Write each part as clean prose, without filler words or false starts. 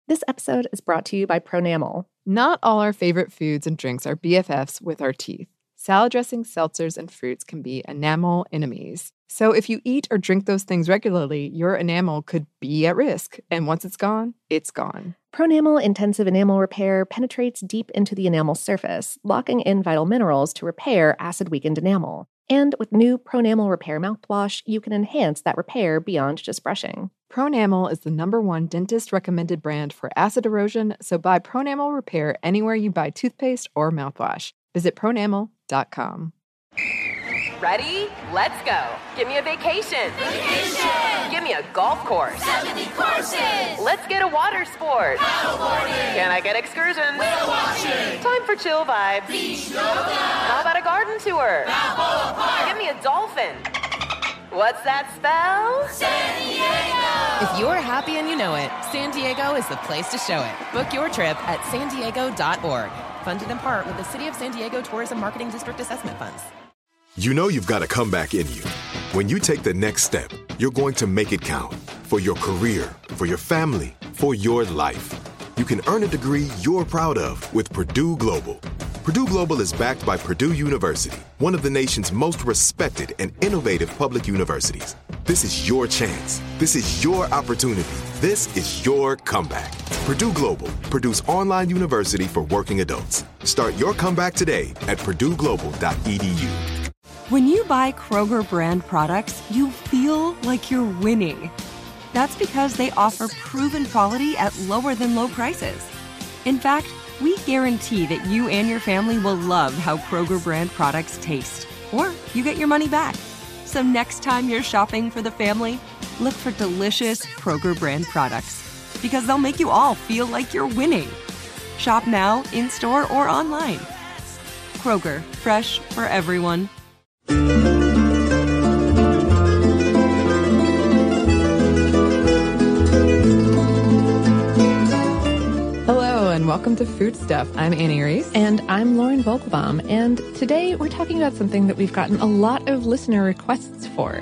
This episode is brought to you by Pronamel. Not all our favorite foods and drinks are BFFs with our teeth. Salad dressings, seltzers, and fruits can be enamel enemies. So if you eat or drink those things regularly, your enamel could be at risk. And once it's gone, it's gone. Pronamel Intensive Enamel Repair penetrates deep into the enamel surface, locking in vital minerals to repair acid-weakened enamel. And with new Pronamel Repair mouthwash, you can enhance that repair beyond just brushing. Pronamel is the #1 dentist-recommended brand for acid erosion, so buy Pronamel Repair anywhere you buy toothpaste or mouthwash. Visit pronamel.com. Ready? Let's go. Give me a vacation. Vacation! Give me a golf course. 70 courses! Let's get a water sport. Paddleboarding! Can I get excursions? Whale watching! Time for chill vibes. Beach yoga! How about a garden tour? Balboa Park! Give me a dolphin. What's that spell? San Diego! If you're happy and you know it, San Diego is the place to show it. Book your trip at sandiego.org. Funded in part with the City of San Diego Tourism Marketing District Assessment Funds. You know you've got a comeback in you. When you take the next step, you're going to make it count. For your career, for your family, for your life. You can earn a degree you're proud of with Purdue Global. Purdue Global is backed by Purdue University, one of the nation's most respected and innovative public universities. This is your chance. This is your opportunity. This is your comeback. Purdue Global, Purdue's online university for working adults. Start your comeback today at purdueglobal.edu. When you buy Kroger brand products, you feel like you're winning. That's because they offer proven quality at lower than low prices. In fact, we guarantee that you and your family will love how Kroger brand products taste, or you get your money back. So next time you're shopping for the family, look for delicious Kroger brand products, because they'll make you all feel like you're winning. Shop now, in-store, or online. Kroger, fresh for everyone. Hello, and welcome to Food Stuff. I'm Annie Reese. And I'm Lauren Vogelbaum, and today we're talking about something that we've gotten a lot of listener requests for.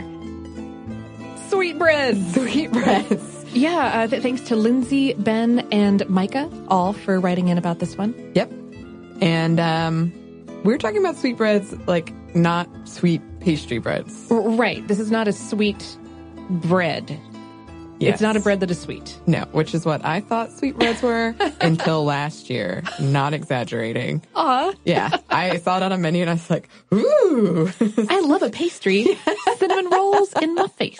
Sweetbreads! Sweetbreads. Yeah, thanks to Lindsay, Ben, and Micah, all for writing in about this one. Yep. And we're talking about sweetbreads, like not sweet pastry breads. Right. This is not a sweet bread. Yes. It's not a bread that is sweet. No, which is what I thought sweetbreads were until last year. Not exaggerating. Aw. Yeah. I saw it on a menu and I was like, ooh. I love a pastry. Cinnamon rolls in my face.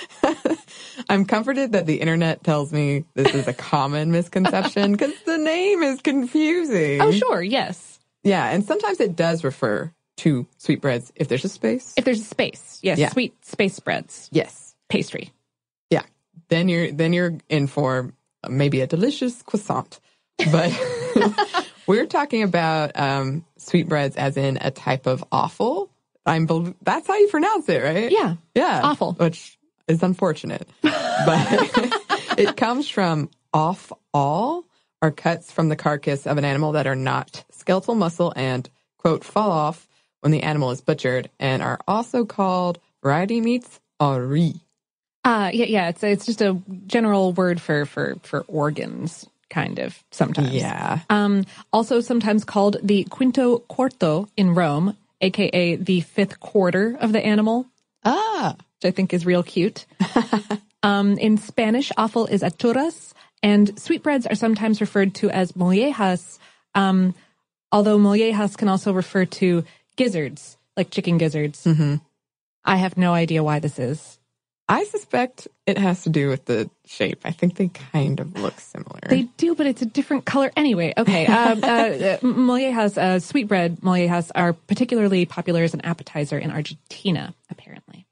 I'm comforted that the internet tells me this is a common misconception because the name is confusing. Oh, sure. Yes. Yeah. And sometimes it does refer to sweetbreads if there's a space. If there's a space. Yes. Yeah. Sweet space spreads. Yes. Pastry. Yeah. Then you're in for maybe a delicious croissant. But we're talking about sweetbreads as in a type of offal. That's how you pronounce it, right? Yeah. Yeah. Offal. Which is unfortunate. But it comes from off-all, or cuts from the carcass of an animal that are not skeletal muscle and, quote, fall off when the animal is butchered, and are also called variety meats or riz. Yeah. It's just a general word for organs, kind of, sometimes. Yeah. Also sometimes called the quinto quarto in Rome, aka the fifth quarter of the animal. Which I think is real cute. In Spanish, offal is aturas, and sweetbreads are sometimes referred to as mollejas, although mollejas can also refer to gizzards, like chicken gizzards. Mm-hmm. I have no idea why this is. I suspect it has to do with the shape. I think they kind of look similar. They do, but it's a different color. Anyway, okay. Mollejas, sweetbread mollejas are particularly popular as an appetizer in Argentina, apparently.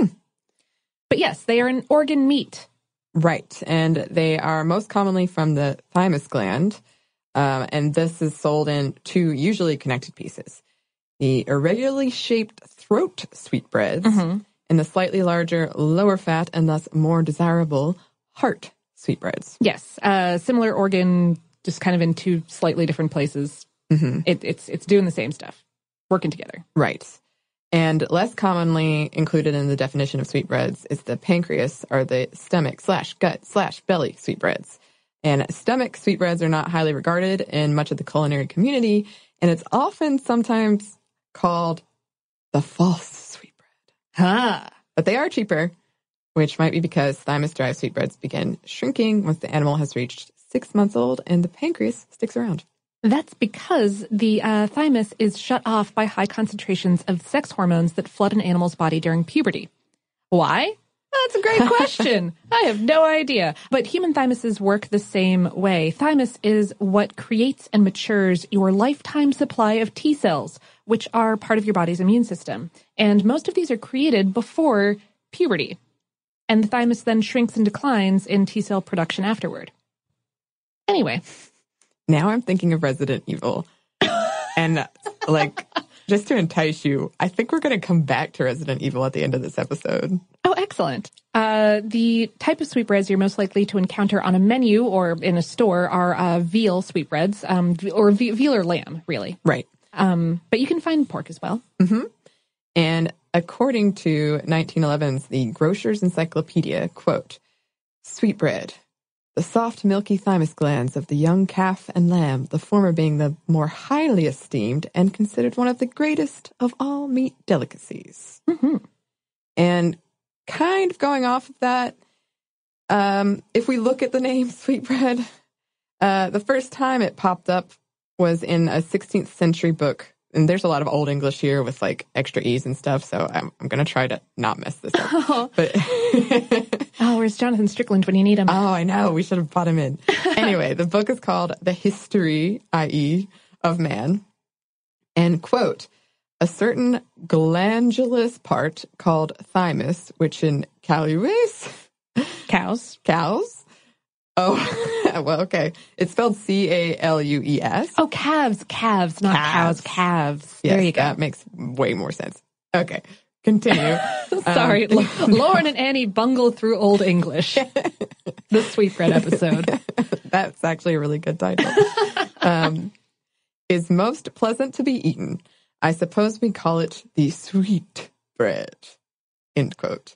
But yes, they are an organ meat. Right. And they are most commonly from the thymus gland. And this is sold in two usually connected pieces. The irregularly shaped throat sweetbreads and the slightly larger, lower fat, and thus more desirable heart sweetbreads. Yes. Similar organ, just kind of in two slightly different places. Mm-hmm. It's doing the same stuff, working together. Right. And less commonly included in the definition of sweetbreads is the pancreas, or the stomach/gut/belly sweetbreads. And stomach sweetbreads are not highly regarded in much of the culinary community, and it's often sometimes called the false sweetbread. Huh. But they are cheaper, which might be because thymus-derived sweetbreads begin shrinking once the animal has reached 6 months old and the pancreas sticks around. That's because the thymus is shut off by high concentrations of sex hormones that flood an animal's body during puberty. Why? That's a great question. I have no idea. But human thymuses work the same way. Thymus is what creates and matures your lifetime supply of T cells, which are part of your body's immune system. And most of these are created before puberty. And the thymus then shrinks and declines in T cell production afterward. Anyway. Now I'm thinking of Resident Evil. And, just to entice you, I think we're going to come back to Resident Evil at the end of this episode. Oh, excellent. The type of sweetbreads you're most likely to encounter on a menu or in a store are veal sweetbreads, or veal or lamb, really. Right. But you can find pork as well. Mm-hmm. And according to 1911's The Grocer's Encyclopedia, quote, "Sweetbread, the soft, milky thymus glands of the young calf and lamb, the former being the more highly esteemed and considered one of the greatest of all meat delicacies." Mm-hmm. And kind of going off of that, if we look at the name sweetbread, the first time it popped up was in a 16th century book. And there's a lot of Old English here with extra E's and stuff, so I'm going to try to not mess this up. Oh. But Where's Jonathan Strickland when you need him? Oh, I know. We should have brought him in. Anyway, the book is called The History, i.e., of Man. And, quote, "A certain glandulous part called thymus, which in Calues..." Cows. Oh, well, okay. It's spelled Calues. Oh, calves, not cows, calves. Yes, there you go. That makes way more sense. Okay, continue. Sorry, Lauren and Annie bungle through Old English. The sweetbread episode. That's actually a really good title. Is most pleasant to be eaten. I suppose we call it the sweet bread. End quote.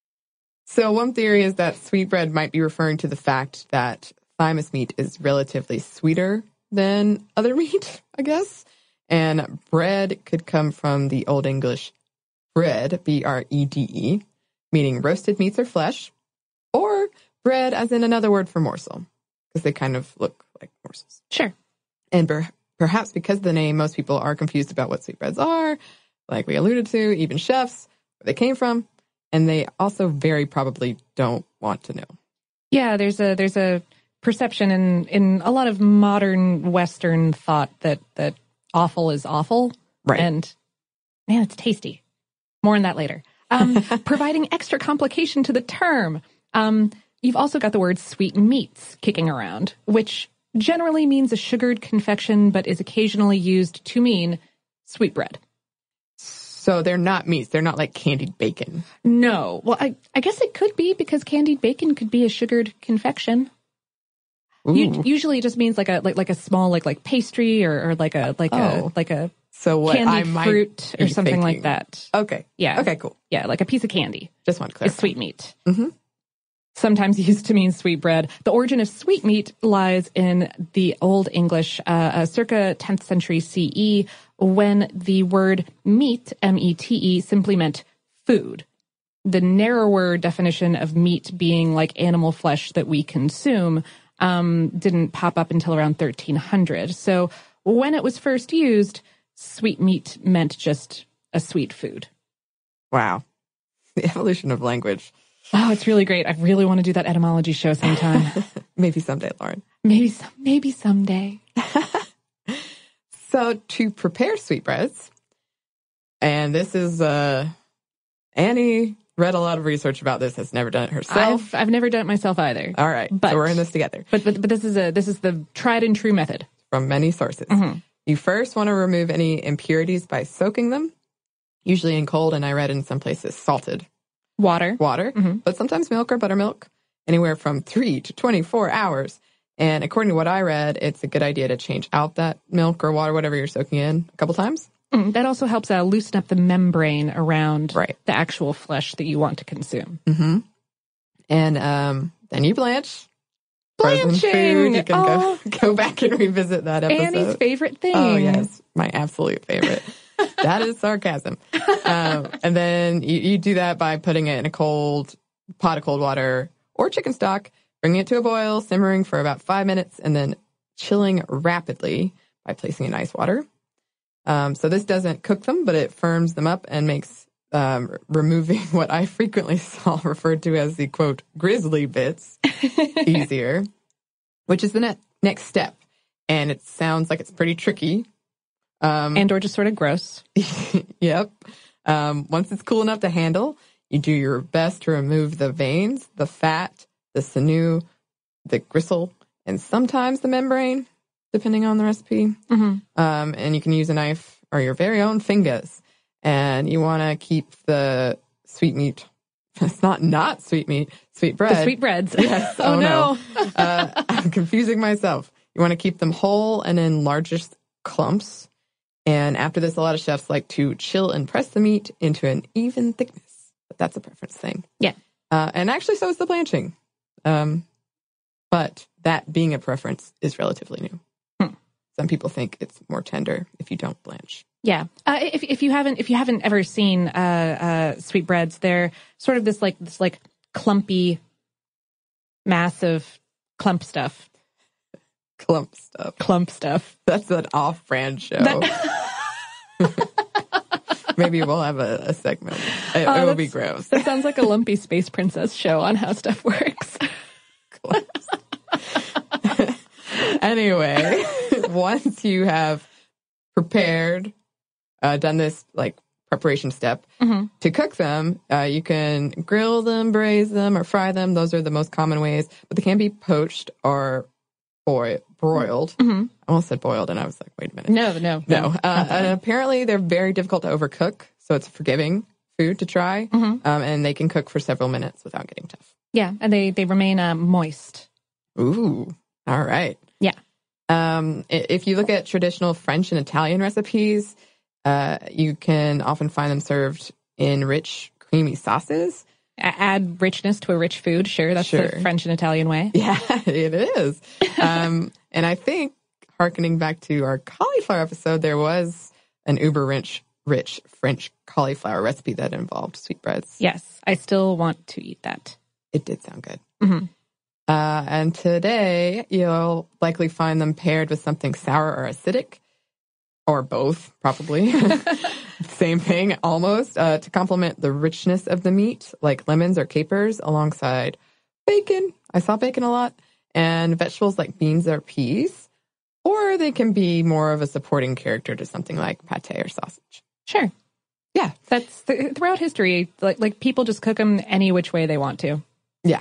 So one theory is that sweetbread might be referring to the fact that thymus meat is relatively sweeter than other meat, I guess. And bread could come from the Old English bread, B-R-E-D-E, meaning roasted meats or flesh, or bread as in another word for morsel, because they kind of look like morsels. Sure. And perhaps because of the name, most people are confused about what sweetbreads are, like we alluded to, even chefs, where they came from. And they also very probably don't want to know. Yeah, there's a perception in a lot of modern Western thought that awful is awful. Right. And, man, it's tasty. More on that later. Providing extra complication to the term. You've also got the word sweet meats kicking around, which generally means a sugared confection, but is occasionally used to mean sweetbread. So they're not meats. They're not like candied bacon. No. Well, I guess it could be, because candied bacon could be a sugared confection. Usually it just means like a small like pastry or like a so what candy I might fruit or something thinking. like that. Okay. Yeah. Okay, cool. Yeah, like a piece of candy. Just want to clarify. Is sweet meat. Mm-hmm. Sometimes used to mean sweet bread. The origin of sweet meat lies in the Old English, circa 10th century CE, when the word meat, M-E-T-E, simply meant food. The narrower definition of meat being like animal flesh that we consume didn't pop up until around 1300. So when it was first used, sweet meat meant just a sweet food. Wow. The evolution of language. Oh, it's really great. I really want to do that etymology show sometime. Maybe someday, Lauren. Maybe someday. So to prepare sweetbreads, and this is, Annie read a lot of research about this, has never done it herself. I've never done it myself either. All right. But, so we're in this together. But this is the tried and true method. From many sources. Mm-hmm. You first want to remove any impurities by soaking them, usually in cold, and I read in some places salted water, mm-hmm. but sometimes milk or buttermilk, anywhere from 3 to 24 hours. And according to what I read, it's a good idea to change out that milk or water, whatever you're soaking in, a couple times. That also helps loosen up the membrane around the actual flesh that you want to consume. Mm-hmm. And then you blanch. frozen Blanching. food. You can go back and revisit that episode. Annie's favorite thing. Oh, yes. My absolute favorite. That is sarcasm. And then you do that by putting it in a cold pot of cold water or chicken stock, bringing it to a boil, simmering for about 5 minutes, and then chilling rapidly by placing in ice water. So this doesn't cook them, but it firms them up and makes removing what I frequently saw referred to as the, quote, grizzly bits easier, which is the next step. And it sounds like it's pretty tricky. And or just sort of gross. Yep. Once it's cool enough to handle, you do your best to remove the veins, the fat, the sinew, the gristle, and sometimes the membrane, depending on the recipe. Mm-hmm. And you can use a knife or your very own fingers. And you want to keep the sweet meat. It's not sweet meat, sweet bread. The sweet breads. Yes. Oh, no. I'm confusing myself. You want to keep them whole and in largest clumps. And after this, a lot of chefs like to chill and press the meat into an even thickness. But that's a preference thing. Yeah. And actually, so is the blanching. But that being a preference is relatively new. Some people think it's more tender if you don't blanch. Yeah. If you haven't ever seen sweetbreads, they're sort of this clumpy, massive clump stuff. Clump stuff. That's an off-brand show. Maybe we'll have a segment. It will be gross. That sounds like a lumpy space princess show on how stuff works. Anyway, once you have prepared, done this preparation step to cook them, you can grill them, braise them, or fry them. Those are the most common ways, but they can be poached or broiled. I almost said boiled, and I was like, wait a minute. No. And apparently, they're very difficult to overcook, so it's a forgiving food to try, and they can cook for several minutes without getting tough. Yeah, and they remain moist. Ooh, all right. Yeah. If you look at traditional French and Italian recipes, you can often find them served in rich, creamy sauces. Add richness to a rich food. Sure, that's the French and Italian way. Yeah, it is. And I think, hearkening back to our cauliflower episode, there was an uber rich French cauliflower recipe that involved sweetbreads. Yes, I still want to eat that. It did sound good. And today, you'll likely find them paired with something sour or acidic, or both, probably. Same thing, almost, to complement the richness of the meat, like lemons or capers, alongside bacon. I saw bacon a lot. And vegetables like beans or peas. Or they can be more of a supporting character to something like pate or sausage. Sure. Yeah, that's throughout history, like people just cook them any which way they want to. Yeah.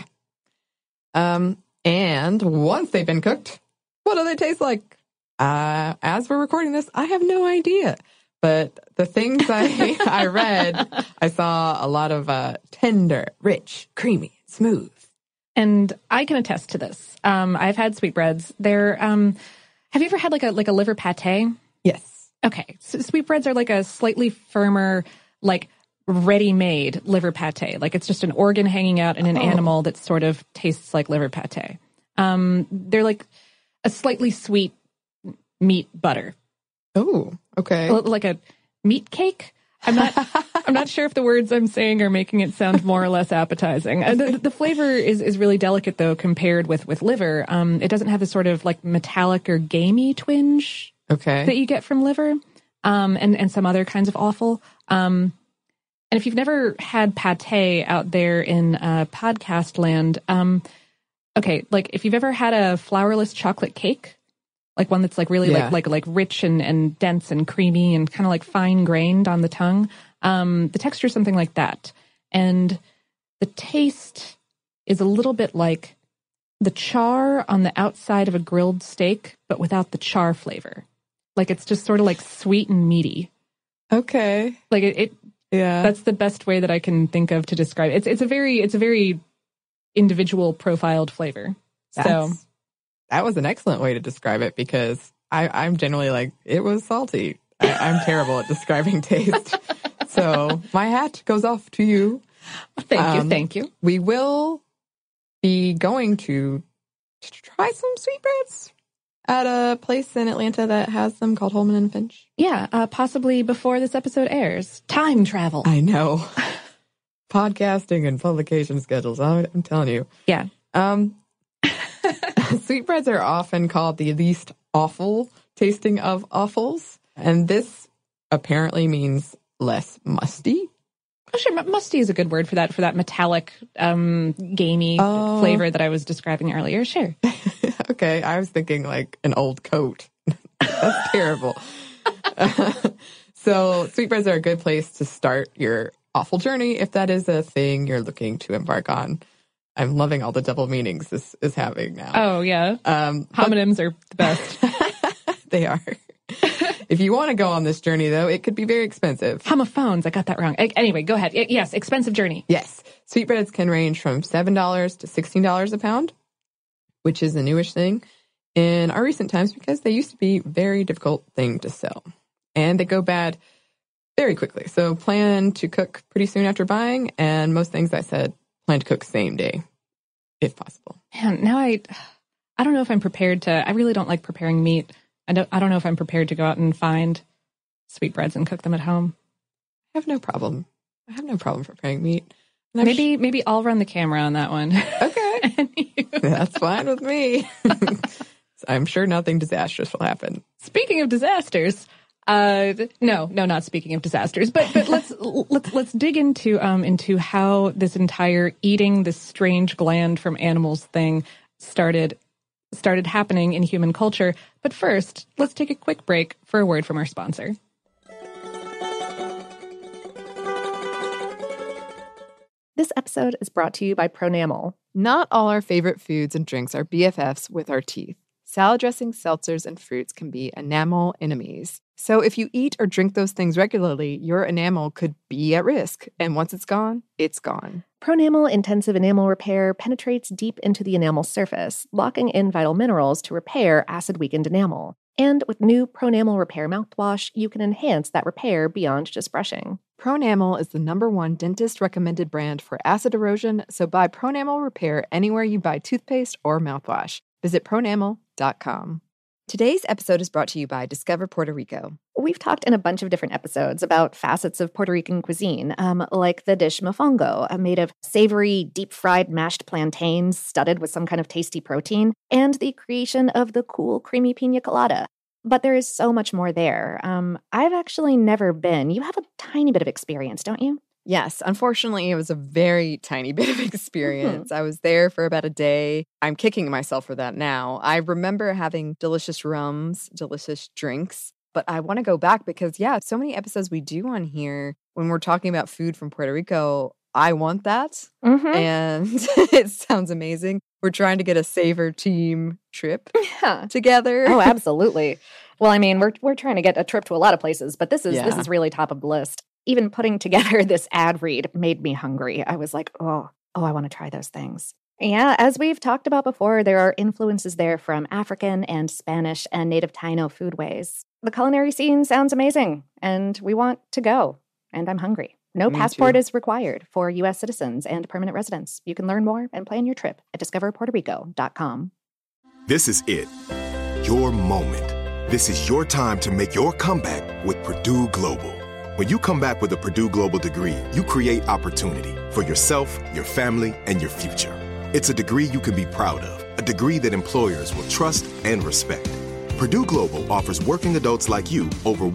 And once they've been cooked, what do they taste like? As we're recording this, I have no idea. But the things I read, I saw a lot of tender, rich, creamy, smooth. And I can attest to this. I've had sweetbreads. They're have you ever had like a liver pate? Yes. Okay. So sweetbreads are like a slightly firmer, like ready-made liver pate. Like it's just an organ hanging out in an animal that sort of tastes like liver pate. They're like a slightly sweet meat butter. Oh, okay. Like a meat cake. I'm not sure if the words I'm saying are making it sound more or less appetizing. The flavor is really delicate though compared with liver. It doesn't have this sort of like metallic or gamey twinge that you get from liver, and some other kinds of offal. And if you've never had pate out there in podcast land, like if you've ever had a flourless chocolate cake, like one that's like really like rich and dense and creamy and kind of like fine grained on the tongue, the texture is something like that. And the taste is a little bit like the char on the outside of a grilled steak, but without the char flavor. Like it's just sort of like sweet and meaty. Okay. Like it that's the best way that I can think of to describe it. It's a very individual profiled flavor. That was an excellent way to describe it because I'm generally like, it was salty. I'm terrible at describing taste. So my hat goes off to you. Thank you. We will be going to to try some sweetbreads at a place in Atlanta that has them called Holman and Finch. Yeah, possibly before this episode airs. Time travel. I know. Podcasting and publication schedules, I'm telling you. Yeah. Sweetbreads are often called the least awful tasting of offals, and this apparently means less musty. Oh, sure. Musty is a good word for that metallic, gamey flavor that I was describing earlier. Sure. Okay, I was thinking like an old coat. That's terrible. So sweetbreads are a good place to start your awful journey if that is a thing you're looking to embark on. I'm loving all the double meanings this is having now. Oh, yeah. Homonyms are the best. They are. If you want to go on this journey, though, it could be very expensive. Homophones. I got that wrong. Anyway, go ahead. Yes, expensive journey. Yes. Sweetbreads can range from $7 to $16 a pound, which is a newish thing in our recent times because they used to be a very difficult thing to sell. And they go bad very quickly. So plan to cook pretty soon after buying. And most things I said, plan to cook same day, if possible. Man, now I don't know if I'm prepared to. I really don't like preparing meat. I don't know if I'm prepared to go out and find sweetbreads and cook them at home. I have no problem. Preparing meat. Maybe I'll run the camera on that one. Okay. That's fine with me. I'm sure nothing disastrous will happen. Speaking of disasters, no, not speaking of disasters, but let's dig into how this entire eating this strange gland from animals thing started happening in human culture. But first, let's take a quick break for a word from our sponsor. This episode is brought to you by Pronamel. Not all our favorite foods and drinks are BFFs with our teeth. Salad dressings, seltzers, and fruits can be enamel enemies. So if you eat or drink those things regularly, your enamel could be at risk. And once it's gone, it's gone. Pronamel Intensive Enamel Repair penetrates deep into the enamel surface, locking in vital minerals to repair acid-weakened enamel. And with new Pronamel Repair mouthwash, you can enhance that repair beyond just brushing. Pronamel is the #1 dentist-recommended brand for acid erosion, so buy Pronamel Repair anywhere you buy toothpaste or mouthwash. Visit pronamel.com. Today's episode is brought to you by Discover Puerto Rico. We've talked in a bunch of different episodes about facets of Puerto Rican cuisine, like the dish mofongo, made of savory, deep-fried mashed plantains studded with some kind of tasty protein, and the creation of the cool, creamy piña colada. But there is so much more there. I've actually never been. You have a tiny bit of experience, don't you? Yes, unfortunately, it was a very tiny bit of experience. I was there for about a day. I'm kicking myself for that now. I remember having delicious rums, delicious drinks, but I want to go back because, so many episodes we do on here when we're talking about food from Puerto Rico, I want that. And it sounds amazing. We're trying to get a Savor team trip together. Oh, absolutely. Well, I mean, we're trying to get a trip to a lot of places, but this is really top of the list. Even putting together this ad read made me hungry. I was like, oh, I want to try those things. Yeah, as we've talked about before, there are influences there from African and Spanish and native Taino foodways. The culinary scene sounds amazing, and we want to go. And I'm hungry. No passport is required for U.S. citizens and permanent residents. You can learn more and plan your trip at discoverpuertorico.com. This is it. Your moment. This is your time to make your comeback with Purdue Global. When you come back with a Purdue Global degree, you create opportunity for yourself, your family, and your future. It's a degree you can be proud of, a degree that employers will trust and respect. Purdue Global offers working adults like you over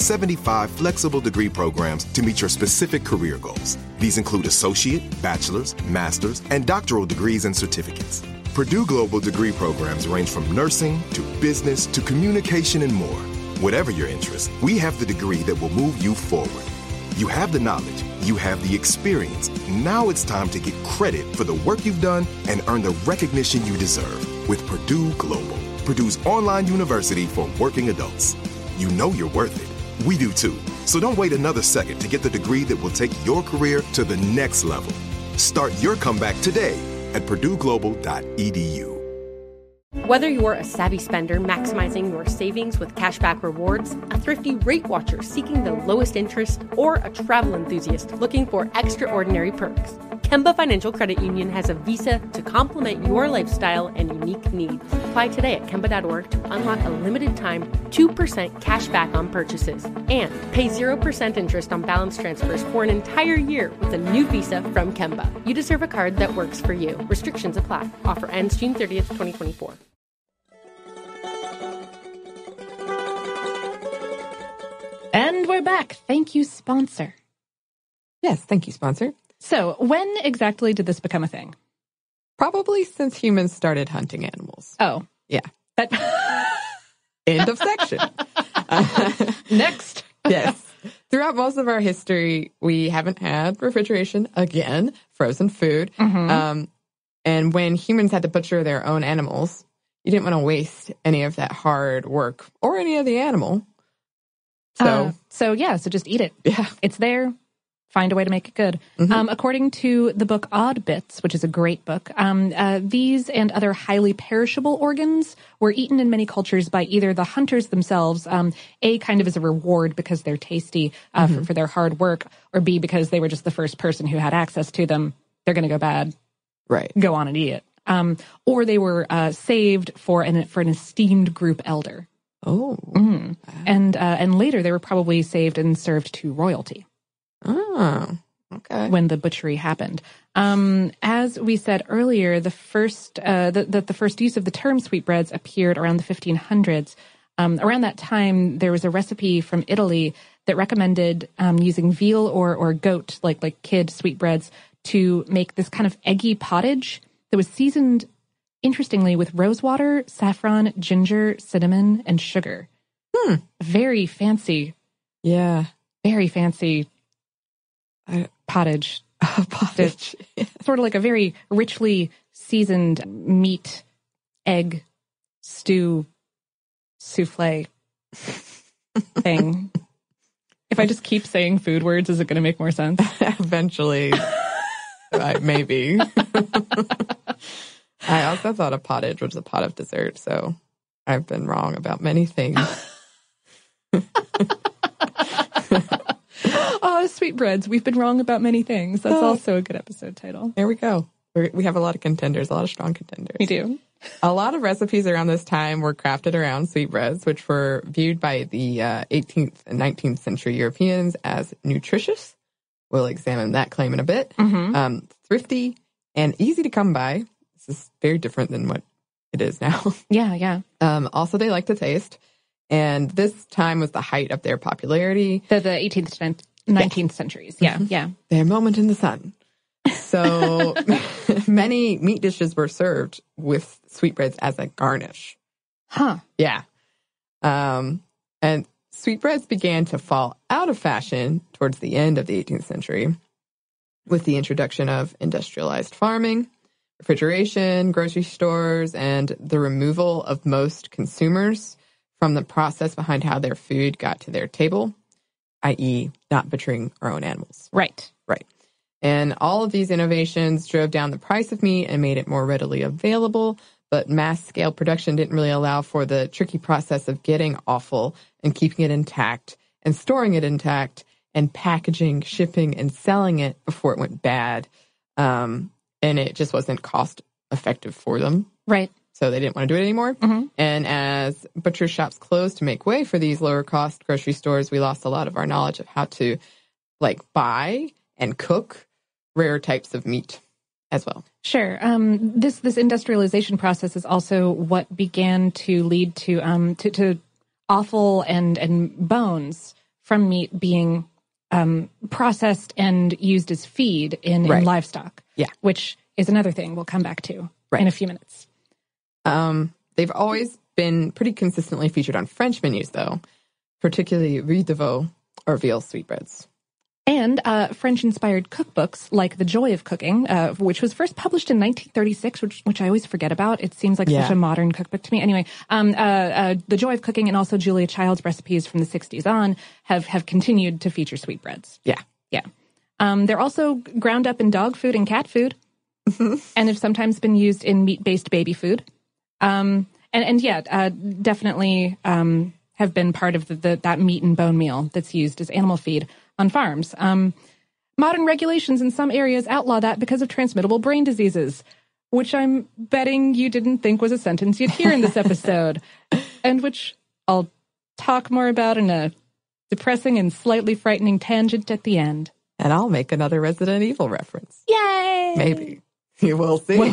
175 flexible degree programs to meet your specific career goals. These include associate, bachelor's, master's, and doctoral degrees and certificates. Purdue Global degree programs range from nursing to business to communication and more. Whatever your interest, we have the degree that will move you forward. You have the knowledge, you have the experience. Now it's time to get credit for the work you've done and earn the recognition you deserve with Purdue Global, Purdue's online university for working adults. You know you're worth it. We do too. So don't wait another second to get the degree that will take your career to the next level. Start your comeback today at purdueglobal.edu. Whether you're a savvy spender maximizing your savings with cashback rewards, a thrifty rate watcher seeking the lowest interest, or a travel enthusiast looking for extraordinary perks, Kemba Financial Credit Union has a visa to complement your lifestyle and unique needs. Apply today at Kemba.org to unlock a limited-time 2% cash back on purchases and pay 0% interest on balance transfers for an entire year with a new visa from Kemba. You deserve a card that works for you. Restrictions apply. Offer ends June 30th, 2024. And we're back. Thank you, sponsor. Yes, thank you, sponsor. So, when exactly did this become a thing? Probably since humans started hunting animals. Oh. Yeah. That End of section. Next. Yes. Throughout most of our history, we haven't had refrigeration, again, frozen food. Mm-hmm. And when humans had to butcher their own animals, you didn't want to waste any of that hard work or any of the animal. So just eat it. Yeah. It's there. Find a way to make it good. Mm-hmm. According to the book Odd Bits, which is a great book, these and other highly perishable organs were eaten in many cultures by either the hunters themselves, A, kind of as a reward because they're tasty for their hard work, or B, because they were just the first person who had access to them. They're going to go bad. Right. Go on and eat it. Or they were saved for an esteemed group elder. Oh. Mm. And later they were probably saved and served to royalty. Oh, okay. When the butchery happened. As we said earlier, the first use of the term sweetbreads appeared around the 1500s. Around that time, there was a recipe from Italy that recommended using veal or goat, like kid sweetbreads, to make this kind of eggy pottage that was seasoned, interestingly, with rosewater, saffron, ginger, cinnamon, and sugar. Very fancy. Yeah. Very fancy pottage. Pottage. Sort of like a very richly seasoned meat, egg, stew, souffle thing. If I just keep saying food words, is it going to make more sense? Eventually. Maybe. I also thought a pottage was a pot of dessert, so I've been wrong about many things. Oh, sweetbreads. We've been wrong about many things. That's also a good episode title. There we go. We have a lot of contenders, a lot of strong contenders. We do. A lot of recipes around this time were crafted around sweetbreads, which were viewed by the 18th and 19th century Europeans as nutritious. We'll examine that claim in a bit. Mm-hmm. Thrifty and easy to come by. This is very different than what it is now. Yeah. Also, they like to taste. And this time was the height of their popularity. The 18th to 19th centuries. Yeah. Their moment in the sun. So many meat dishes were served with sweetbreads as a garnish. Huh. Yeah. And sweetbreads began to fall out of fashion towards the end of the 18th century with the introduction of industrialized farming, refrigeration, grocery stores, and the removal of most consumers from the process behind how their food got to their table, i.e. not butchering our own animals. Right. And all of these innovations drove down the price of meat and made it more readily available, but mass-scale production didn't really allow for the tricky process of getting offal and keeping it intact and storing it intact and packaging, shipping, and selling it before it went bad. And it just wasn't cost-effective for them. Right. So they didn't want to do it anymore. Mm-hmm. And as butcher shops closed to make way for these lower-cost grocery stores, we lost a lot of our knowledge of how to, buy and cook rare types of meat as well. Sure. This industrialization process is also what began to lead to offal and bones from meat being processed and used as feed in livestock. Yeah. Which is another thing we'll come back to in a few minutes. They've always been pretty consistently featured on French menus, though, particularly riz de veau or veal sweetbreads. And French-inspired cookbooks like The Joy of Cooking, which was first published in 1936, which I always forget about. It seems like such a modern cookbook to me. Anyway, The Joy of Cooking and also Julia Child's recipes from the 60s on have continued to feature sweetbreads. Yeah. They're also ground up in dog food and cat food, and have sometimes been used in meat-based baby food. Definitely have been part of that meat and bone meal that's used as animal feed on farms. Modern regulations in some areas outlaw that because of transmittable brain diseases, which I'm betting you didn't think was a sentence you'd hear in this episode, and which I'll talk more about in a depressing and slightly frightening tangent at the end. And I'll make another Resident Evil reference. Yay! Maybe. You will see.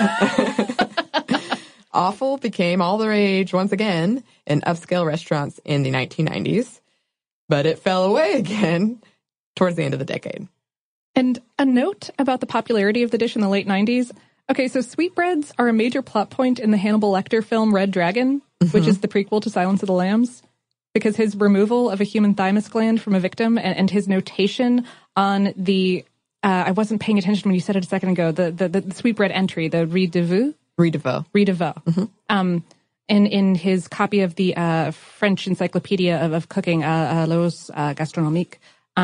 Offal became all the rage once again in upscale restaurants in the 1990s, but it fell away again towards the end of the decade. And a note about the popularity of the dish in the late 90s. Okay, so sweetbreads are a major plot point in the Hannibal Lecter film Red Dragon, which is the prequel to Silence of the Lambs, because his removal of a human thymus gland from a victim and his notation on the, I wasn't paying attention when you said it a second ago, the sweetbread entry, the riz de veau. Riz de veau. Riz de veau. In his copy of the French Encyclopedia of Cooking, L'Os Gastronomique,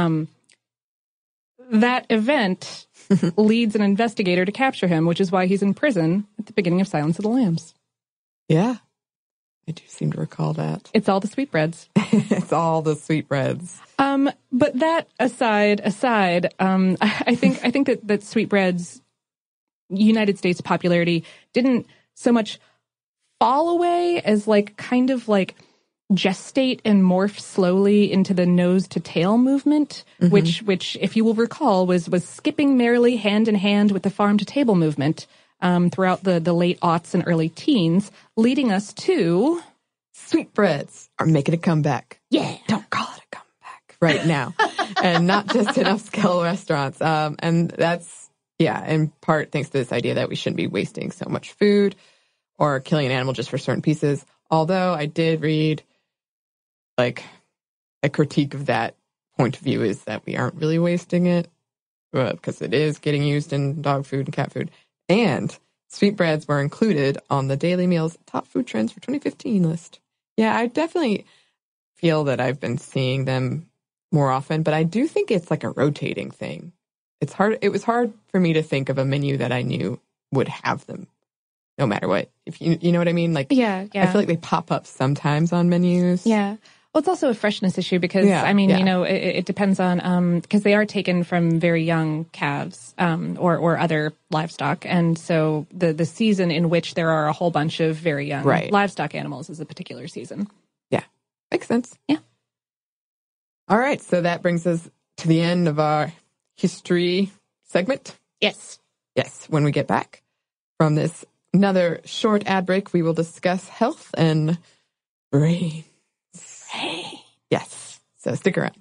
that event leads an investigator to capture him, which is why he's in prison at the beginning of Silence of the Lambs. Yeah, I do seem to recall that. It's all the sweetbreads. It's all the sweetbreads. But that aside, I think that sweetbreads' United States popularity didn't so much fall away as kind of gestate and morph slowly into the nose to tail movement, which, if you will recall, was skipping merrily hand in hand with the farm to table movement throughout the late aughts and early teens, leading us to sweetbreads are making a comeback. Yeah. Don't call it a comeback right now. And not just in upscale restaurants. And that's, in part thanks to this idea that we shouldn't be wasting so much food or killing an animal just for certain pieces. Although I did read a critique of that point of view is that we aren't really wasting it because it is getting used in dog food and cat food. And sweetbreads were included on the Daily Meal's Top Food Trends for 2015 list. Yeah, I definitely feel that I've been seeing them more often, but I do think it's like a rotating thing. It's hard. It was hard for me to think of a menu that I knew would have them no matter what. If you know what I mean? Yeah. I feel like they pop up sometimes on menus. Yeah. Well, it's also a freshness issue because, it depends on, because they are taken from very young calves or other livestock. And so the season in which there are a whole bunch of very young livestock animals is a particular season. Yeah. Makes sense. Yeah. All right. So that brings us to the end of our history segment. Yes. Yes. When we get back from this another short ad break, we will discuss health and brain. Hey. Yes. So stick around.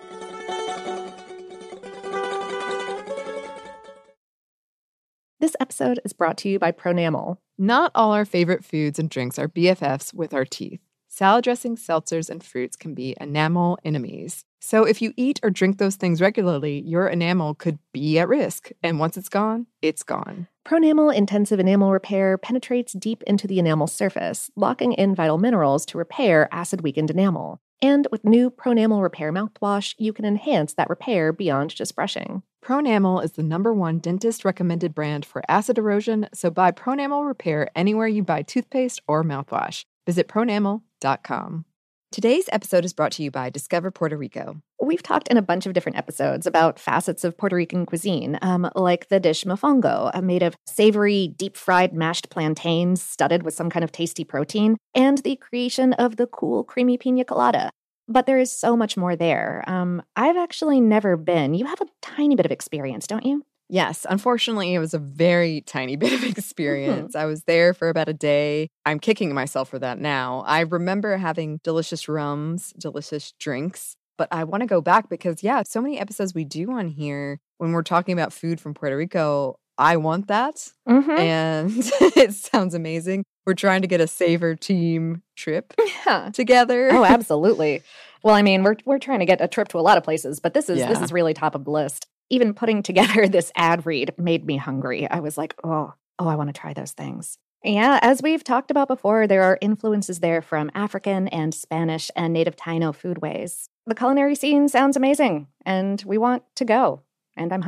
This episode is brought to you by Pronamel. Not all our favorite foods and drinks are BFFs with our teeth. Salad dressings, seltzers, and fruits can be enamel enemies. So if you eat or drink those things regularly, your enamel could be at risk. And once it's gone, it's gone. Pronamel Intensive Enamel Repair penetrates deep into the enamel surface, locking in vital minerals to repair acid-weakened enamel. And with new Pronamel Repair mouthwash, you can enhance that repair beyond just brushing. Pronamel is the #1 dentist-recommended brand for acid erosion, so buy Pronamel Repair anywhere you buy toothpaste or mouthwash. Visit pronamel.com. Today's episode is brought to you by Discover Puerto Rico. We've talked in a bunch of different episodes about facets of Puerto Rican cuisine, like the dish mofongo, made of savory, deep-fried mashed plantains studded with some kind of tasty protein, and the creation of the cool, creamy pina colada. But there is so much more there. I've actually never been. You have a tiny bit of experience, don't you? Yes, unfortunately, it was a very tiny bit of experience. I was there for about a day. I'm kicking myself for that now. I remember having delicious rums, delicious drinks, but I want to go back because, so many episodes we do on here when we're talking about food from Puerto Rico, I want that. And it sounds amazing. We're trying to get a Savor team trip together. Oh, absolutely. Well, I mean, we're trying to get a trip to a lot of places, but this is really top of the list. Even putting together this ad read made me hungry. I was like, oh, I want to try those things. Yeah, as we've talked about before, there are influences there from African and Spanish and native Taino foodways. The culinary scene sounds amazing, and we want to go, and I'm hungry.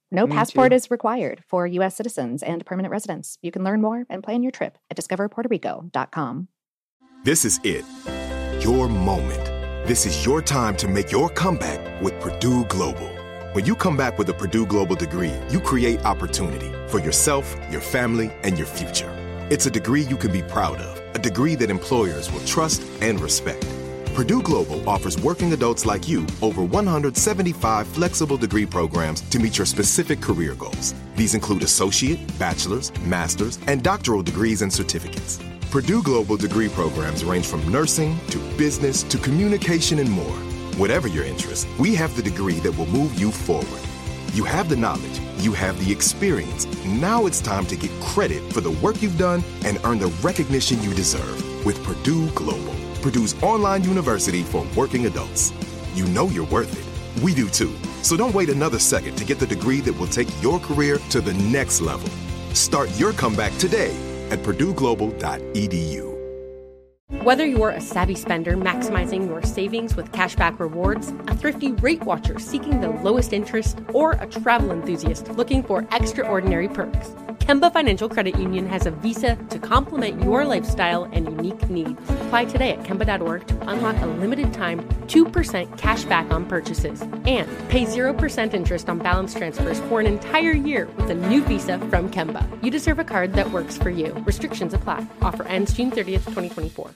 No passport is required for U.S. citizens and permanent residents. You can learn more and plan your trip at discoverpuertorico.com. This is it. Your moment. This is your time to make your comeback with Purdue Global. When you come back with a Purdue Global degree, you create opportunity for yourself, your family, and your future. It's a degree you can be proud of, a degree that employers will trust and respect. Purdue Global offers working adults like you over 175 flexible degree programs to meet your specific career goals. These include associate, bachelor's, master's, and doctoral degrees and certificates. Purdue Global degree programs range from nursing to business to communication and more. Whatever your interest, we have the degree that will move you forward. You have the knowledge, you have the experience. Now it's time to get credit for the work you've done and earn the recognition you deserve with Purdue Global, Purdue's online university for working adults. You know you're worth it. We do too. So don't wait another second to get the degree that will take your career to the next level. Start your comeback today at purdueglobal.edu. Whether you're a savvy spender maximizing your savings with cashback rewards, a thrifty rate watcher seeking the lowest interest, or a travel enthusiast looking for extraordinary perks, Kemba Financial Credit Union has a visa to complement your lifestyle and unique needs. Apply today at Kemba.org to unlock a limited time 2% cash back on purchases and pay 0% interest on balance transfers for an entire year with a new visa from Kemba. You deserve a card that works for you. Restrictions apply. Offer ends June 30th, 2024.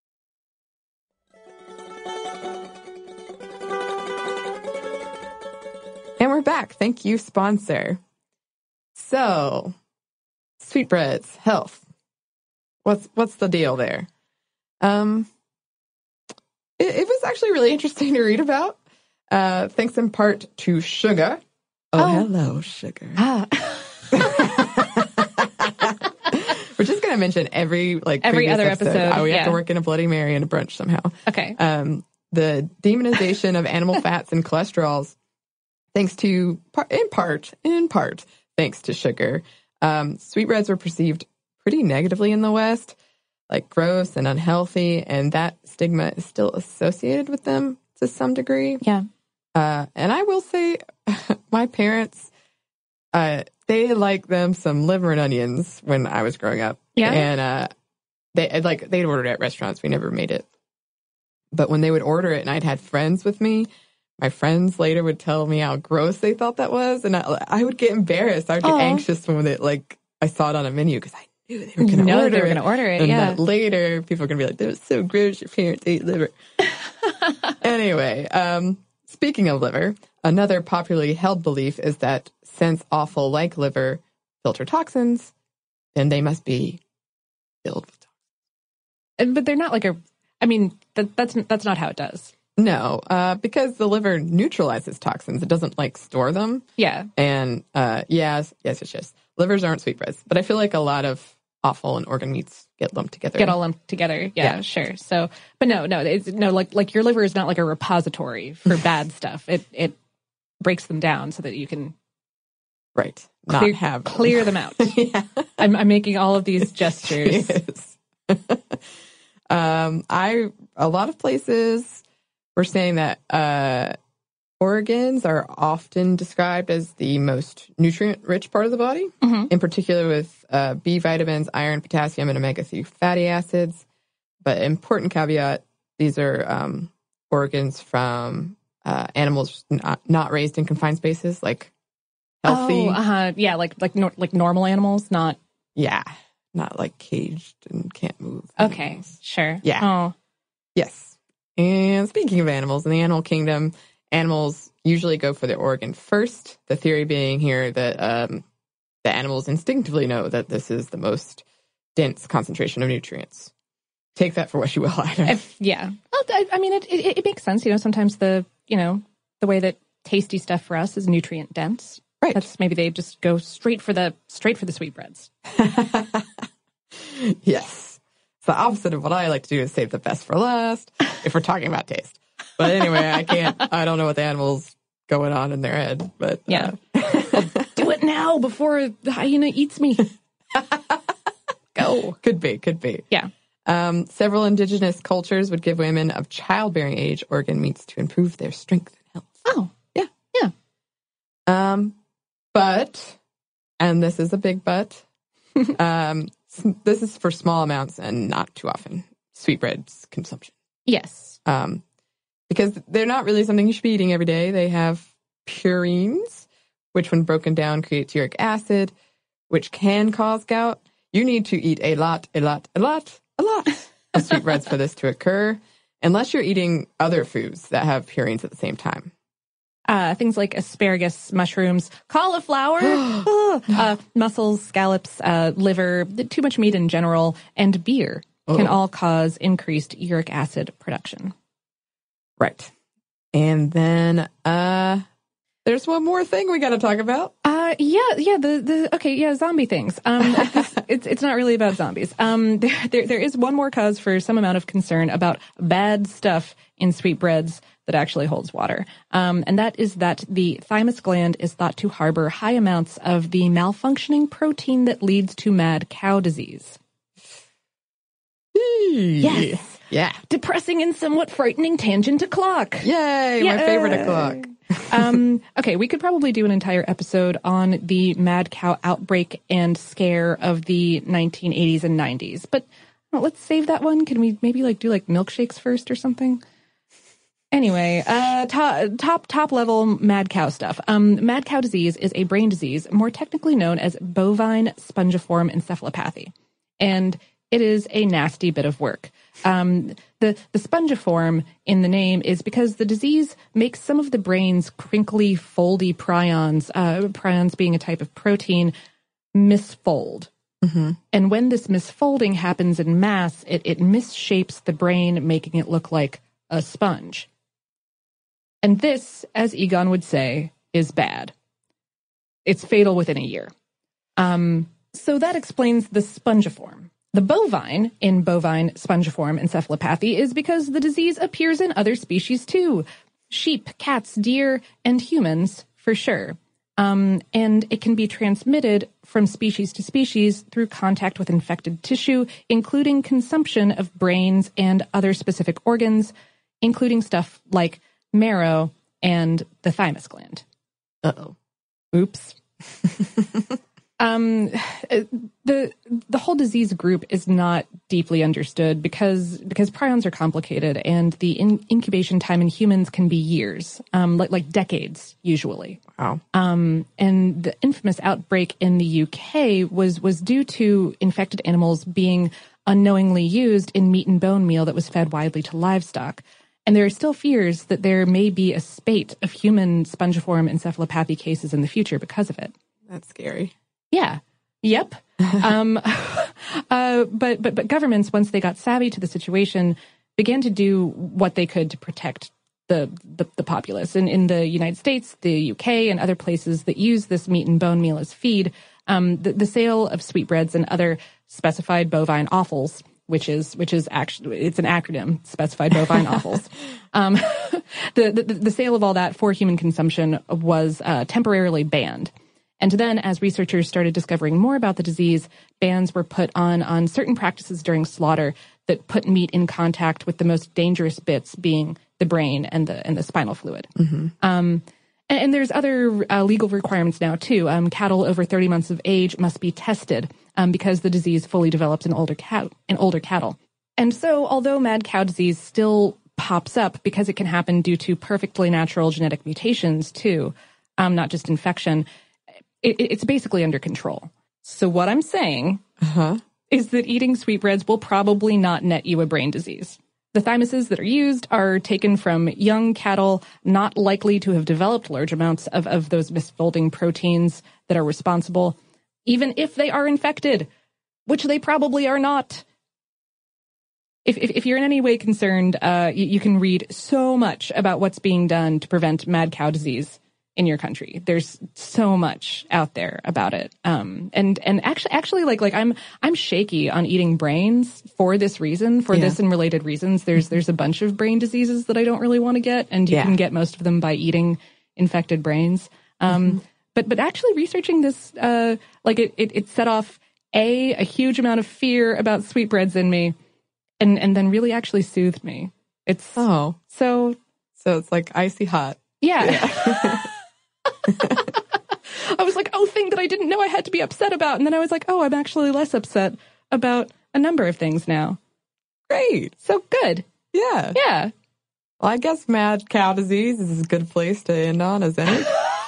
And we're back. Thank you, sponsor. So, sweetbreads, health. What's the deal there? It was actually really interesting to read about. Thanks in part to sugar. Oh, hello, sugar. We're just going to mention every other episode. We have to work in a Bloody Mary and a brunch somehow. Okay. The demonization of animal fats and cholesterols, thanks to, in part, thanks to sugar. Sweetbreads were perceived pretty negatively in the West, like gross and unhealthy, and that stigma is still associated with them to some degree. Yeah. And I will say, my parents, they like them some liver and onions when I was growing up. Yeah. And they'd order it at restaurants. We never made it. But when they would order it and I'd had friends with me, my friends later would tell me how gross they thought that was. And I would get embarrassed. I would get anxious when I saw it on a menu because I knew they were going to order it. And then later, people are going to be like, that was so gross, your parents ate liver. Anyway, speaking of liver, another popularly held belief is that since offal like liver filter toxins, then they must be filled with toxins. But they're not that's not how it does. No, because the liver neutralizes toxins. It doesn't store them. Yeah. And yes. Livers aren't sweetbreads, but I feel like a lot of offal and organ meats get lumped together. Get all lumped together. Yeah, sure. So, but no, it's like your liver is not like a repository for bad stuff. It breaks them down so that you can clear them out. Yeah. I'm making all of these gestures. Yes. A lot of places were saying that organs are often described as the most nutrient-rich part of the body, in particular with B vitamins, iron, potassium, and omega-3 fatty acids. But important caveat, these are organs from animals not raised in confined spaces, like healthy. Yeah, like normal animals, not... Yeah, not like caged and can't move. Okay, animals. Sure. Yeah. Oh. Yes. And speaking of animals, in the animal kingdom, animals usually go for the organ first. The theory being here that the animals instinctively know that this is the most dense concentration of nutrients. Take that for what you will. Yeah. Well, I mean, it makes sense. Sometimes the way that tasty stuff for us is nutrient dense. Right. That's maybe they just go straight for the sweetbreads. Yes. It's the opposite of what I like to do is save the best for last if we're talking about taste. But anyway, I don't know what the animal's going on in their head, but yeah. Do it now before the hyena eats me. Go. Could be. Yeah. Several indigenous cultures would give women of childbearing age organ meats to improve their strength and health. Oh, yeah. But, and this is a big but, this is for small amounts and not too often. Sweetbreads consumption. Yes. Because they're not really something you should be eating every day. They have purines, which when broken down creates uric acid, which can cause gout. You need to eat a lot of sweetbreads for this to occur, unless you're eating other foods that have purines at the same time. Things like asparagus, mushrooms, cauliflower, mussels, scallops, liver, too much meat in general, and beer can all cause increased uric acid production. Right. And then there's one more thing we got to talk about. Zombie things. It's not really about zombies. There is one more cause for some amount of concern about bad stuff in sweetbreads that actually holds water. And that is that the thymus gland is thought to harbor high amounts of the malfunctioning protein that leads to mad cow disease. Yes. Yeah. Depressing and somewhat frightening tangent o'clock. Yay. My favorite o'clock. Okay, we could probably do an entire episode on the mad cow outbreak and scare of the 1980s and 90s. But let's save that one. Can we maybe do milkshakes first or something? Anyway, top level mad cow stuff. Mad cow disease is a brain disease, more technically known as bovine spongiform encephalopathy. And it is a nasty bit of work. The spongiform in the name is because the disease makes some of the brain's crinkly, foldy prions, prions being a type of protein, misfold. Mm-hmm. And when this misfolding happens in mass, it misshapes the brain, making it look like a sponge. And this, as Egon would say, is bad. It's fatal within a year. So that explains the spongiform. The bovine in bovine spongiform encephalopathy is because the disease appears in other species too. Sheep, cats, deer, and humans, for sure. And it can be transmitted from species to species through contact with infected tissue, including consumption of brains and other specific organs, including stuff like marrow and the thymus gland. Uh-oh. Oops. The whole disease group is not deeply understood because prions are complicated and the incubation time in humans can be years, like decades usually. Wow. And the infamous outbreak in the UK was due to infected animals being unknowingly used in meat and bone meal that was fed widely to livestock. And there are still fears that there may be a spate of human spongiform encephalopathy cases in the future because of it. That's scary. Yeah. Yep. But governments, once they got savvy to the situation, began to do what they could to protect the populace. And in the United States, the UK, and other places that use this meat and bone meal as feed, the sale of sweetbreads and other specified bovine offals, which is actually, it's an acronym, specified bovine offals. The sale of all that for human consumption was temporarily banned. And then, as researchers started discovering more about the disease, bans were put on certain practices during slaughter that put meat in contact with the most dangerous bits, being the brain and the spinal fluid. Mm-hmm. And there's other legal requirements now too. Cattle over 30 months of age must be tested because the disease fully develops in older cattle. And so, although mad cow disease still pops up because it can happen due to perfectly natural genetic mutations too, not just infection, it's basically under control. So what I'm saying is that eating sweetbreads will probably not net you a brain disease. The thymuses that are used are taken from young cattle not likely to have developed large amounts of those misfolding proteins that are responsible, even if they are infected, which they probably are not. If you're in any way concerned, you can read so much about what's being done to prevent mad cow disease in your country. There's so much out there about it. And actually like I'm shaky on eating brains for this reason, this and related reasons. There's a bunch of brain diseases that I don't really want to get, and you can get most of them by eating infected brains. But actually researching this, it set off a huge amount of fear about sweetbreads in me, and then really actually soothed me. It's so it's like icy hot. Yeah. I was like, oh, thing that I didn't know I had to be upset about. And then I was like, oh, I'm actually less upset about a number of things now. Great. So good. Yeah. Yeah. Well, I guess mad cow disease is as good a place to end on as any.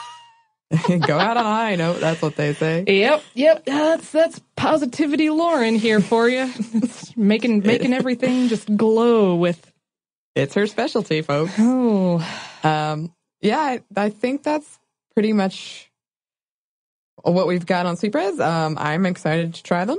Go out on a high note. That's what they say. Yep. That's positivity Lauren here for you. It's making everything just glow with. It's her specialty, folks. Oh. Yeah, I think that's pretty much what we've got on Sweetbreads. I'm excited to try them.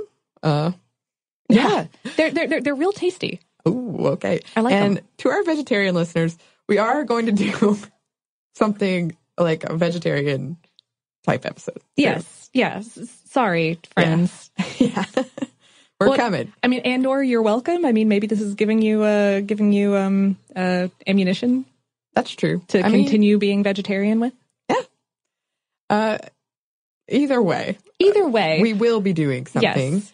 Yeah. They're real tasty. Ooh, okay. I like them. And to our vegetarian listeners, we are going to do something like a vegetarian type episode. Yes. Sorry, friends. Yeah. We're coming. I mean, and/or you're welcome. I mean, maybe this is giving you ammunition. That's true. To continue being vegetarian with. Yeah. Either way, we will be doing something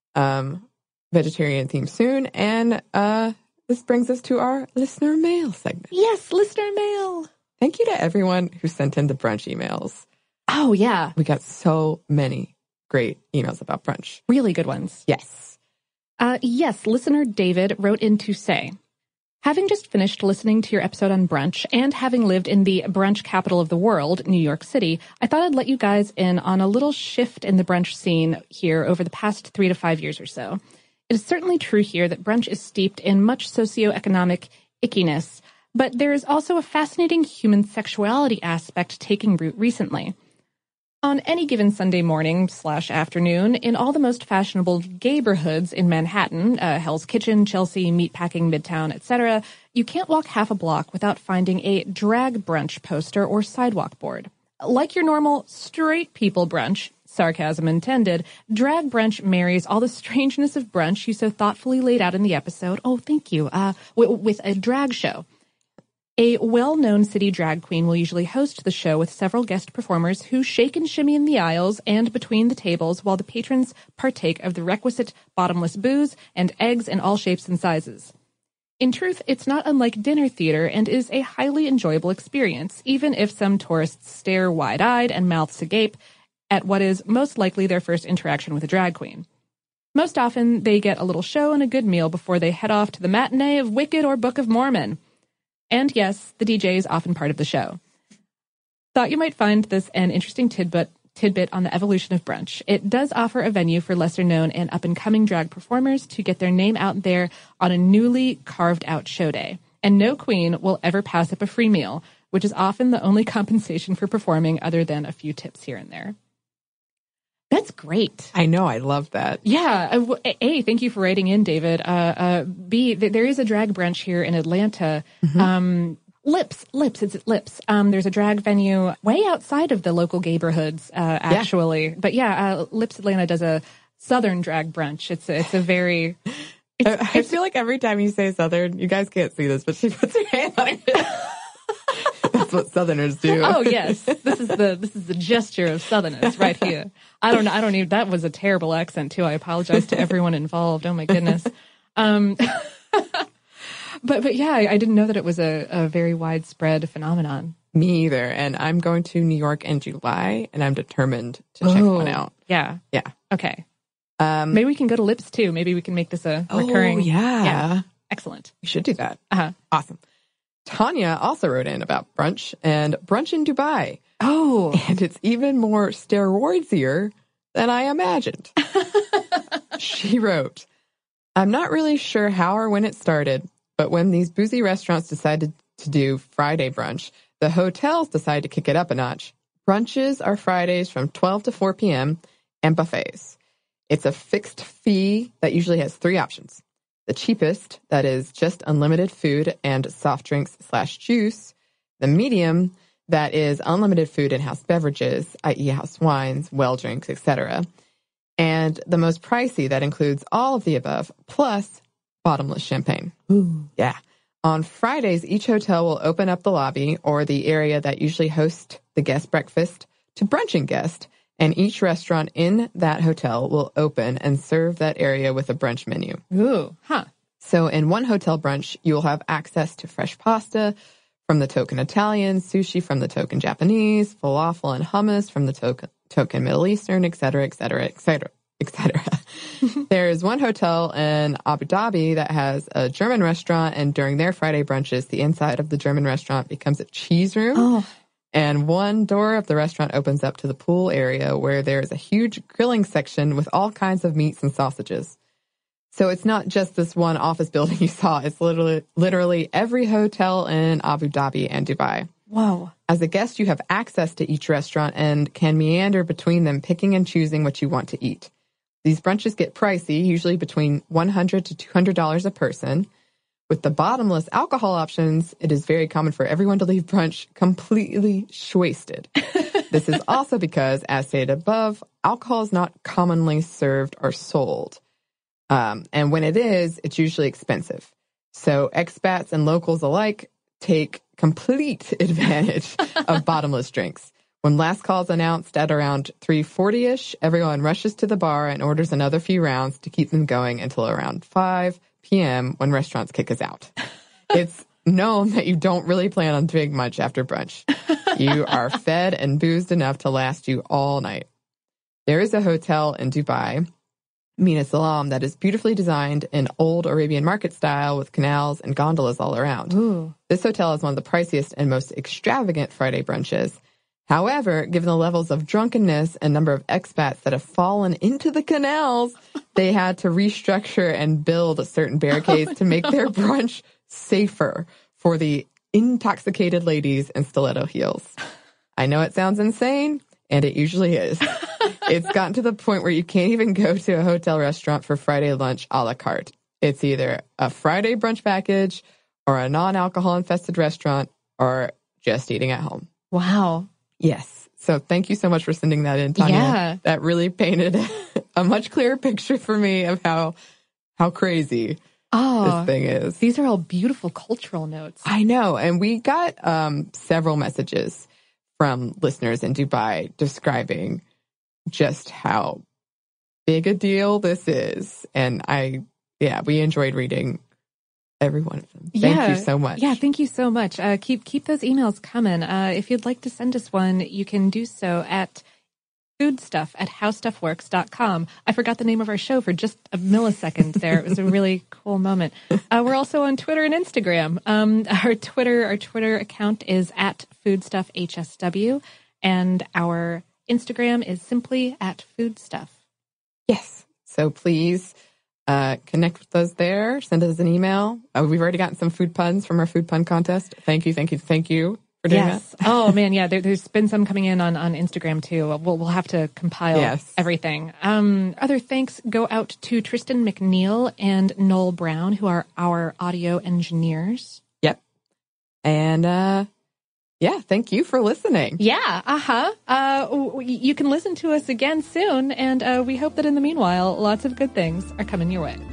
vegetarian themed soon, and this brings us to our listener mail segment. Yes, listener mail. Thank you to everyone who sent in the brunch emails. Oh yeah, we got so many great emails about brunch. Really good ones. Yes. Yes, listener David wrote in to say, having just finished listening to your episode on brunch and having lived in the brunch capital of the world, New York City, I thought I'd let you guys in on a little shift in the brunch scene here over the past 3 to 5 years or so. It is certainly true here that brunch is steeped in much socioeconomic ickiness, but there is also a fascinating human sexuality aspect taking root recently. On any given Sunday morning / afternoon, in all the most fashionable gayborhoods in Manhattan, Hell's Kitchen, Chelsea, Meatpacking, Midtown, etc., you can't walk half a block without finding a drag brunch poster or sidewalk board. Like your normal straight people brunch, sarcasm intended, drag brunch marries all the strangeness of brunch you so thoughtfully laid out in the episode. Oh, thank you. With a drag show. A well-known city drag queen will usually host the show with several guest performers who shake and shimmy in the aisles and between the tables while the patrons partake of the requisite bottomless booze and eggs in all shapes and sizes. In truth, it's not unlike dinner theater and is a highly enjoyable experience, even if some tourists stare wide-eyed and mouths agape at what is most likely their first interaction with a drag queen. Most often, they get a little show and a good meal before they head off to the matinee of Wicked or Book of Mormon. And yes, the DJ is often part of the show. Thought you might find this an interesting tidbit on the evolution of brunch. It does offer a venue for lesser-known and up-and-coming drag performers to get their name out there on a newly carved-out show day. And no queen will ever pass up a free meal, which is often the only compensation for performing other than a few tips here and there. That's great. I know. I love that. Yeah. A, thank you for writing in, David. B, there is a drag brunch here in Atlanta. Mm-hmm. Lips. It's at Lips. There's a drag venue way outside of the local gayborhoods, actually. Yeah. But yeah, Lips Atlanta does a Southern drag brunch. It's a very... I feel like every time you say Southern, you guys can't see this, but she puts her hand on her head. That's what Southerners do. Oh yes, this is the gesture of Southerners right here. I don't even. That was a terrible accent too. I apologize to everyone involved. Oh my goodness. But yeah, I didn't know that it was a very widespread phenomenon. Me either. And I'm going to New York in July, and I'm determined to check one out. Yeah. Okay. Maybe we can go to Lips too. Maybe we can make this a recurring. Oh yeah. Excellent. We should do that. Awesome. Tanya also wrote in about brunch and brunch in Dubai. Oh. And it's even more steroidsier than I imagined. She wrote, I'm not really sure how or when it started, but when these boozy restaurants decided to do Friday brunch, the hotels decided to kick it up a notch. Brunches are Fridays from 12 to 4 p.m. and buffets. It's a fixed fee that usually has 3 options. The cheapest, that is just unlimited food and soft drinks / juice. The medium, that is unlimited food and house beverages, i.e. house wines, well drinks, etc. And the most pricey, that includes all of the above, plus bottomless champagne. Ooh. Yeah. On Fridays, each hotel will open up the lobby or the area that usually hosts the guest breakfast to brunching guests, and each restaurant in that hotel will open and serve that area with a brunch menu. Ooh, huh. So in one hotel brunch, you will have access to fresh pasta, from the token Italian, sushi from the token Japanese, falafel and hummus from the token Middle Eastern, et cetera, et cetera, et cetera, et cetera. There is one hotel in Abu Dhabi that has a German restaurant, and during their Friday brunches, the inside of the German restaurant becomes a cheese room. Oh. And one door of the restaurant opens up to the pool area where there is a huge grilling section with all kinds of meats and sausages. So it's not just this one office building you saw. It's literally every hotel in Abu Dhabi and Dubai. Wow. As a guest, you have access to each restaurant and can meander between them, picking and choosing what you want to eat. These brunches get pricey, usually between $100 to $200 a person. With the bottomless alcohol options, it is very common for everyone to leave brunch completely wasted. This is also because, as stated above, alcohol is not commonly served or sold. And when it is, it's usually expensive. So expats and locals alike take complete advantage of bottomless drinks. When last call is announced at around 3:40-ish, everyone rushes to the bar and orders another few rounds to keep them going until around 5 p.m. when restaurants kick us out. It's known that you don't really plan on doing much after brunch. You are fed and boozed enough to last you all night. There is a hotel in Dubai, Mina Salam, that is beautifully designed in old Arabian market style with canals and gondolas all around. Ooh. This hotel is one of the priciest and most extravagant Friday brunches. However, given the levels of drunkenness and number of expats that have fallen into the canals, they had to restructure and build certain barricades to make their brunch safer for the intoxicated ladies in stiletto heels. I know it sounds insane, and it usually is. It's gotten to the point where you can't even go to a hotel restaurant for Friday lunch a la carte. It's either a Friday brunch package or a non-alcohol infested restaurant or just eating at home. Wow. Yes. So thank you so much for sending that in, Tanya. Yeah. That really painted a much clearer picture for me of how crazy this thing is. These are all beautiful cultural notes. I know. And we got several messages from listeners in Dubai describing just how big a deal this is. And we enjoyed reading every one of them. Thank you so much. Yeah, thank you so much. Keep those emails coming. If you'd like to send us one, you can do so at foodstuff@howstuffworks.com. I forgot the name of our show for just a millisecond there. It was a really cool moment. We're also on Twitter and Instagram. Our Twitter account is @foodstuffhsw, and our Instagram is simply @foodstuff. Yes. So please connect with us there. Send us an email. We've already gotten some food puns from our food pun contest. Thank you for doing that. Oh man, yeah. There's been some coming in on Instagram too. We'll have to compile everything. Other thanks go out to Tristan McNeil and Noel Brown, who are our audio engineers. Yep. And thank you for listening. Yeah. You can listen to us again soon, and we hope that in the meanwhile, lots of good things are coming your way.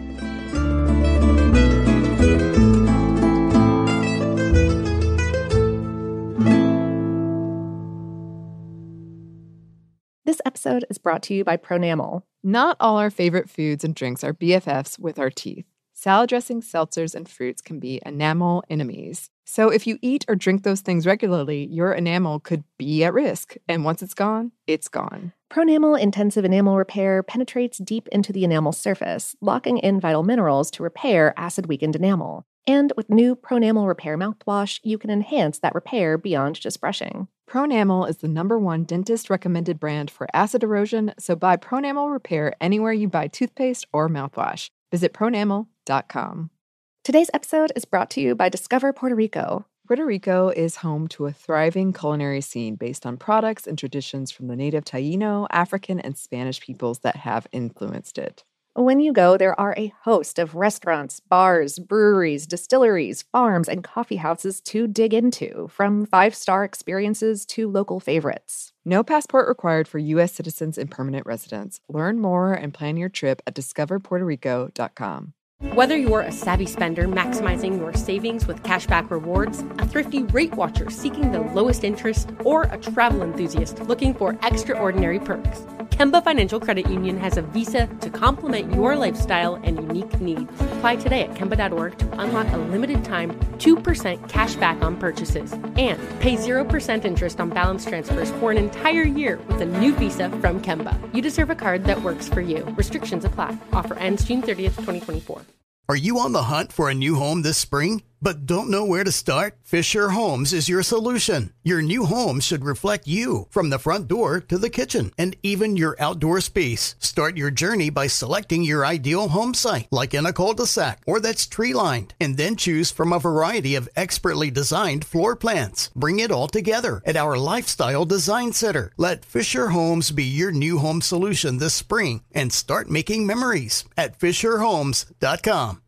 This episode is brought to you by Pronamel. Not all our favorite foods and drinks are BFFs with our teeth. Salad dressings, seltzers, and fruits can be enamel enemies. So if you eat or drink those things regularly, your enamel could be at risk. And once it's gone, it's gone. Pronamel Intensive Enamel Repair penetrates deep into the enamel surface, locking in vital minerals to repair acid-weakened enamel. And with new Pronamel Repair mouthwash, you can enhance that repair beyond just brushing. Pronamel is the #1 dentist-recommended brand for acid erosion, so buy Pronamel Repair anywhere you buy toothpaste or mouthwash. Visit pronamel.com. Today's episode is brought to you by Discover Puerto Rico. Puerto Rico is home to a thriving culinary scene based on products and traditions from the native Taíno, African, and Spanish peoples that have influenced it. When you go, there are a host of restaurants, bars, breweries, distilleries, farms, and coffee houses to dig into, from 5-star experiences to local favorites. No passport required for U.S. citizens and permanent residents. Learn more and plan your trip at discoverpuertorico.com. Whether you're a savvy spender maximizing your savings with cashback rewards, a thrifty rate watcher seeking the lowest interest, or a travel enthusiast looking for extraordinary perks, Kemba Financial Credit Union has a visa to complement your lifestyle and unique needs. Apply today at Kemba.org to unlock a limited-time 2% cash back on purchases and pay 0% interest on balance transfers for an entire year with a new visa from Kemba. You deserve a card that works for you. Restrictions apply. Offer ends June 30th, 2024. Are you on the hunt for a new home this spring, but don't know where to start? Fisher Homes is your solution. Your new home should reflect you, from the front door to the kitchen, and even your outdoor space. Start your journey by selecting your ideal home site, like in a cul-de-sac or that's tree-lined, and then choose from a variety of expertly designed floor plans. Bring it all together at our Lifestyle Design Center. Let Fisher Homes be your new home solution this spring and start making memories at FisherHomes.com.